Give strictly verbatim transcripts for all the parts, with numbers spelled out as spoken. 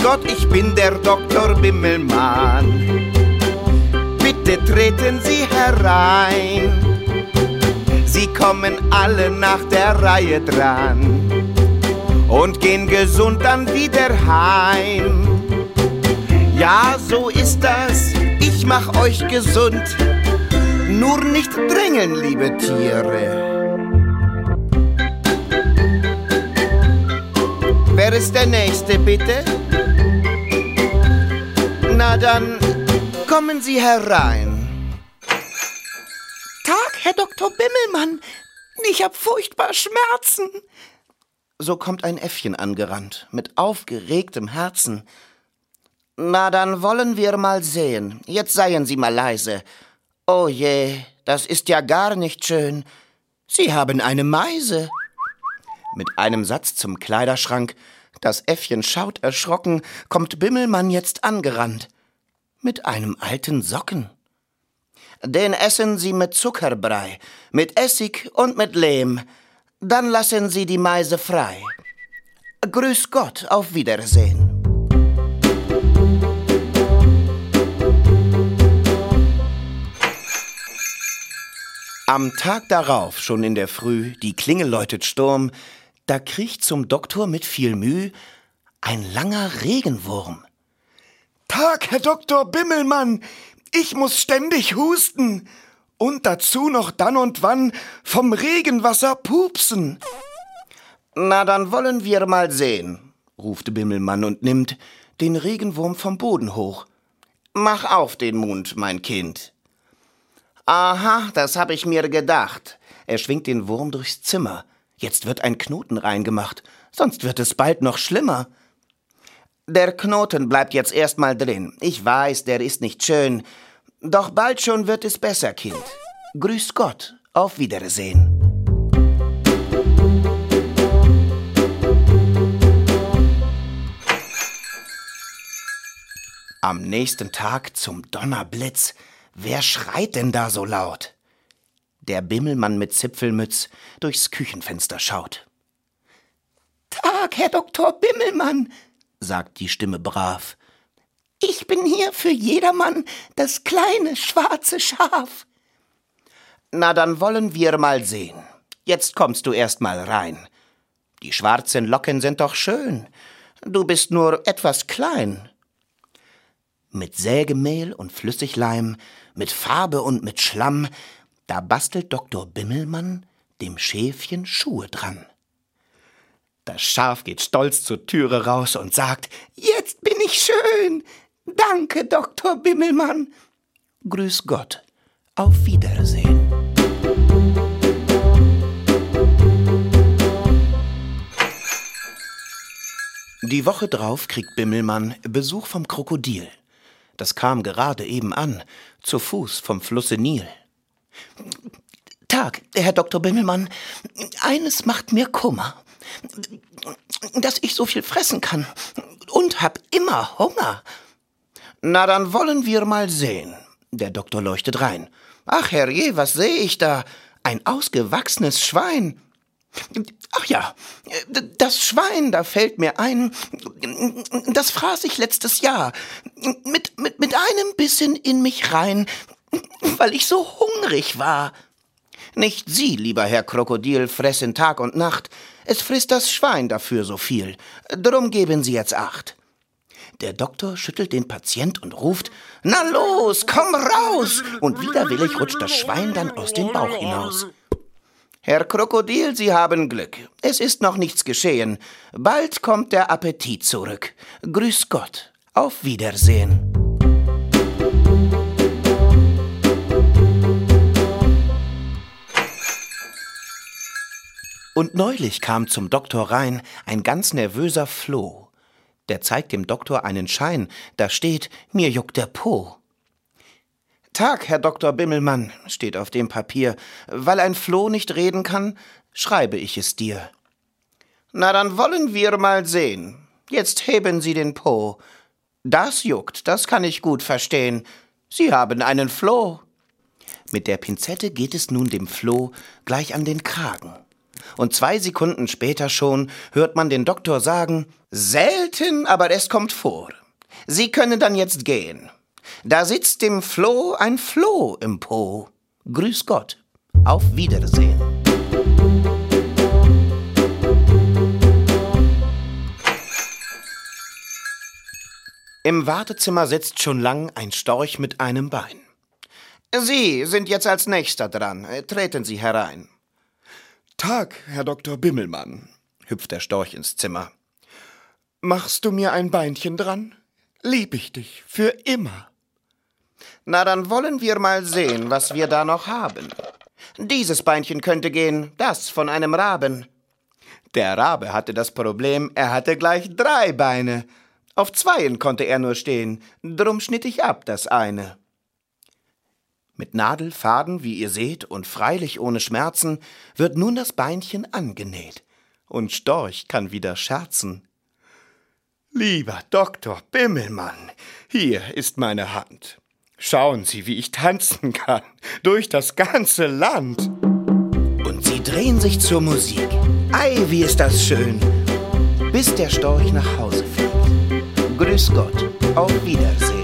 Gott, ich bin der Doktor Bimmelmann. Bitte treten Sie herein. Sie kommen alle nach der Reihe dran und gehen gesund dann wieder heim. Ja, so ist das, ich mach euch gesund. Nur nicht drängeln, liebe Tiere. Wer ist der Nächste, bitte? Na dann, kommen Sie herein. Tag, Herr Doktor Bimmelmann. Ich hab furchtbar Schmerzen. So kommt ein Äffchen angerannt, mit aufgeregtem Herzen. Na, dann wollen wir mal sehen. Jetzt seien Sie mal leise. Oh je, das ist ja gar nicht schön. Sie haben eine Meise. Mit einem Satz zum Kleiderschrank, das Äffchen schaut erschrocken, kommt Bimmelmann jetzt angerannt. Mit einem alten Socken. Den essen Sie mit Zuckerbrei, mit Essig und mit Lehm. Dann lassen Sie die Meise frei. Grüß Gott, auf Wiedersehen. Am Tag darauf, schon in der Früh, die Klingel läutet Sturm, da kriecht zum Doktor mit viel Müh ein langer Regenwurm. Tag, Herr Doktor Bimmelmann, ich muss ständig husten und dazu noch dann und wann vom Regenwasser pupsen. Na, dann wollen wir mal sehen, ruft Bimmelmann und nimmt den Regenwurm vom Boden hoch. Mach auf den Mund, mein Kind. Aha, das hab ich mir gedacht. Er schwingt den Wurm durchs Zimmer. Jetzt wird ein Knoten reingemacht, sonst wird es bald noch schlimmer. Der Knoten bleibt jetzt erstmal drin. Ich weiß, der ist nicht schön. Doch bald schon wird es besser, Kind. Grüß Gott, auf Wiedersehen. Am nächsten Tag zum Donnerblitz. Wer schreit denn da so laut? Der Bimmelmann mit Zipfelmütz durchs Küchenfenster schaut. Tag, Herr Doktor Bimmelmann, sagt die Stimme brav. Ich bin hier für jedermann das kleine schwarze Schaf. Na, dann wollen wir mal sehen. Jetzt kommst du erst mal rein. Die schwarzen Locken sind doch schön. Du bist nur etwas klein. Mit Sägemehl und Flüssigleim, mit Farbe und mit Schlamm, da bastelt Doktor Bimmelmann dem Schäfchen Schuhe dran. Das Schaf geht stolz zur Türe raus und sagt, jetzt bin ich schön. Danke, Doktor Bimmelmann. Grüß Gott, auf Wiedersehen. Die Woche drauf kriegt Bimmelmann Besuch vom Krokodil. Das kam gerade eben an, zu Fuß vom Flusse Nil. Tag, Herr Doktor Bimmelmann, eines macht mir Kummer, dass ich so viel fressen kann und hab immer Hunger. Na, dann wollen wir mal sehen. Der Doktor leuchtet rein. Ach, herrje, was sehe ich da? Ein ausgewachsenes Schwein. Ach ja, das Schwein, da fällt mir ein, das fraß ich letztes Jahr mit, mit, mit einem Bissen in mich rein, weil ich so hungrig war. Nicht Sie, lieber Herr Krokodil, fressen Tag und Nacht, es frisst das Schwein dafür so viel, drum geben Sie jetzt Acht. Der Doktor schüttelt den Patient und ruft, na los, komm raus! Und widerwillig rutscht das Schwein dann aus dem Bauch hinaus. Herr Krokodil, Sie haben Glück. Es ist noch nichts geschehen. Bald kommt der Appetit zurück. Grüß Gott, auf Wiedersehen. Und neulich kam zum Doktor rein ein ganz nervöser Floh. Der zeigt dem Doktor einen Schein, da steht, mir juckt der Po. Tag, Herr Doktor Bimmelmann, steht auf dem Papier. Weil ein Floh nicht reden kann, schreibe ich es dir. Na, dann wollen wir mal sehen. Jetzt heben Sie den Po. Das juckt, das kann ich gut verstehen. Sie haben einen Floh. Mit der Pinzette geht es nun dem Floh gleich an den Kragen. und zwei Sekunden später schon hört man den Doktor sagen: »Selten, aber es kommt vor. Sie können dann jetzt gehen. Da sitzt dem Floh ein Floh im Po. Grüß Gott, auf Wiedersehen.« Im Wartezimmer sitzt schon lang ein Storch mit einem Bein. »Sie sind jetzt als Nächster dran. Treten Sie herein.« »Tag, Herr Doktor Bimmelmann«, hüpft der Storch ins Zimmer. »Machst du mir ein Beinchen dran? Lieb ich dich, für immer.« »Na, dann wollen wir mal sehen, was wir da noch haben. Dieses Beinchen könnte gehen, das von einem Raben.« Der Rabe hatte das Problem, er hatte gleich drei Beine. Auf zweien konnte er nur stehen, drum schnitt ich ab das eine. Mit Nadel, Faden, wie ihr seht, und freilich ohne Schmerzen, wird nun das Beinchen angenäht. Und Storch kann wieder scherzen. »Lieber Doktor Bimmelmann, hier ist meine Hand. Schauen Sie, wie ich tanzen kann, durch das ganze Land.« Und sie drehen sich zur Musik. Ei, wie ist das schön, bis der Storch nach Hause fliegt. Grüß Gott, auf Wiedersehen.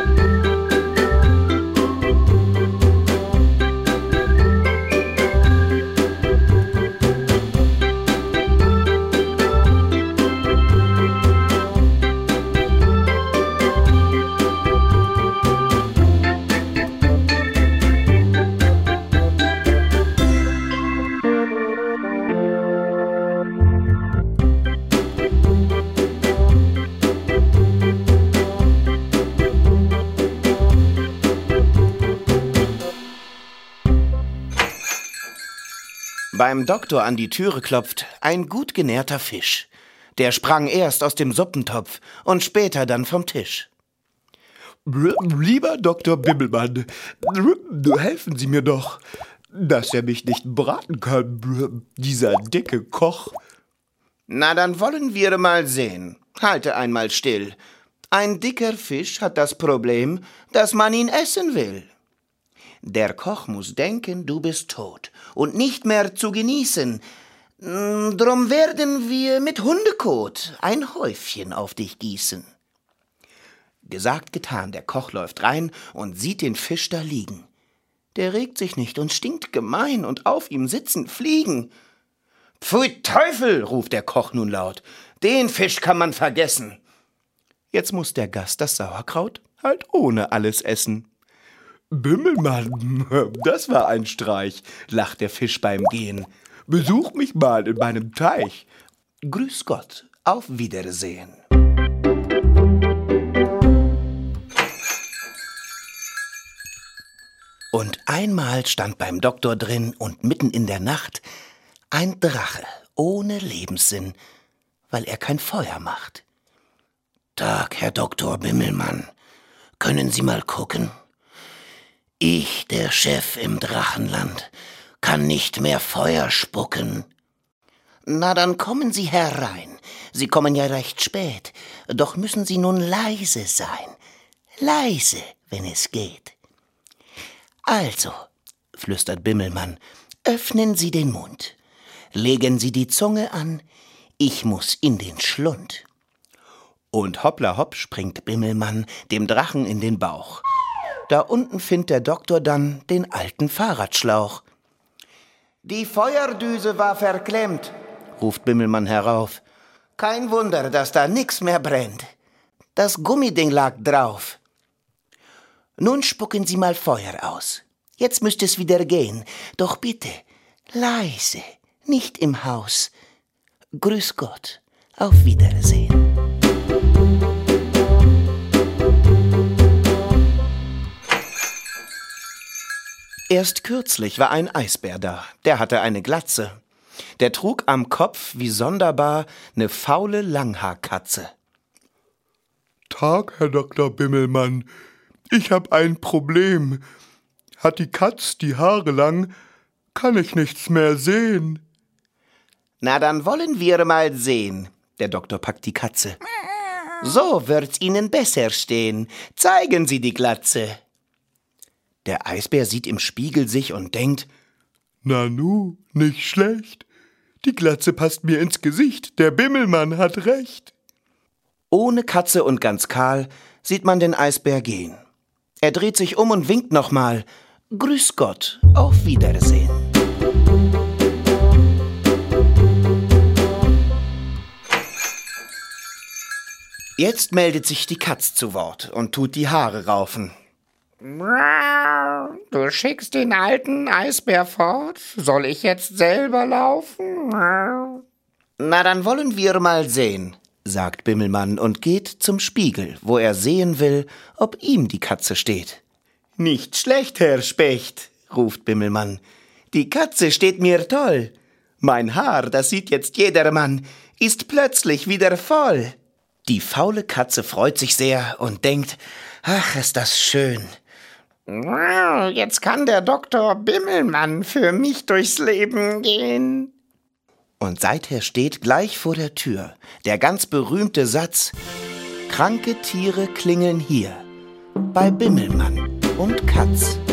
Beim Doktor an die Türe klopft ein gut genährter Fisch. Der sprang erst aus dem Suppentopf und später dann vom Tisch. »Lieber Doktor Bimmelmann, helfen Sie mir doch, dass er mich nicht braten kann, dieser dicke Koch.« »Na, dann wollen wir mal sehen. Halte einmal still. Ein dicker Fisch hat das Problem, dass man ihn essen will. Der Koch muss denken, du bist tot und nicht mehr zu genießen. Drum werden wir mit Hundekot ein Häufchen auf dich gießen.« Gesagt, getan, der Koch läuft rein und sieht den Fisch da liegen. Der regt sich nicht und stinkt gemein und auf ihm sitzen Fliegen. »Pfui Teufel«, ruft der Koch nun laut, »den Fisch kann man vergessen.« Jetzt muss der Gast das Sauerkraut halt ohne alles essen. »Bimmelmann, das war ein Streich«, lacht der Fisch beim Gehen. »Besuch mich mal in meinem Teich.« Grüß Gott, auf Wiedersehen. Und einmal stand beim Doktor drin und mitten in der Nacht ein Drache ohne Lebenssinn, weil er kein Feuer macht. »Tag, Herr Doktor Bimmelmann, können Sie mal gucken? Ich, der Chef im Drachenland, kann nicht mehr Feuer spucken.« »Na, dann kommen Sie herein. Sie kommen ja recht spät. Doch müssen Sie nun leise sein. Leise, wenn es geht.« »Also«, flüstert Bimmelmann, »öffnen Sie den Mund. Legen Sie die Zunge an. Ich muss in den Schlund.« Und hoppla hopp springt Bimmelmann dem Drachen in den Bauch. Da unten findet der Doktor dann den alten Fahrradschlauch. »Die Feuerdüse war verklemmt«, ruft Bimmelmann herauf. »Kein Wunder, dass da nix mehr brennt. Das Gummiding lag drauf. Nun spucken Sie mal Feuer aus. Jetzt müsste es wieder gehen. Doch bitte, leise, nicht im Haus. Grüß Gott, auf Wiedersehen.« Erst kürzlich war ein Eisbär da, der hatte eine Glatze. Der trug am Kopf, wie sonderbar, ne faule Langhaarkatze. »Tag, Herr Doktor Bimmelmann, ich hab ein Problem. Hat die Katz die Haare lang, kann ich nichts mehr sehen.« »Na, dann wollen wir mal sehen.« Der Doktor packt die Katze. »So wird's Ihnen besser stehen. Zeigen Sie die Glatze.« Der Eisbär sieht im Spiegel sich und denkt: »Na nu, nicht schlecht. Die Glatze passt mir ins Gesicht. Der Bimmelmann hat recht. Ohne Katze und ganz kahl sieht man den Eisbär gehen. Er dreht sich um und winkt nochmal. Grüß Gott, auf Wiedersehen. Jetzt meldet sich die Katz zu Wort und tut die Haare raufen. Du schickst den alten Eisbär fort? Soll ich jetzt selber laufen? Na, dann wollen wir mal sehen, sagt Bimmelmann und geht zum Spiegel, wo er sehen will, ob ihm die Katze steht. Nicht schlecht, Herr Specht, ruft Bimmelmann. Die Katze steht mir toll. Mein Haar, das sieht jetzt jedermann, ist plötzlich wieder voll. Die faule Katze freut sich sehr und denkt, ach, ist das schön. Jetzt kann der Doktor Bimmelmann für mich durchs Leben gehen. Und seither steht gleich vor der Tür der ganz berühmte Satz: Kranke Tiere klingeln hier bei Bimmelmann und Katz.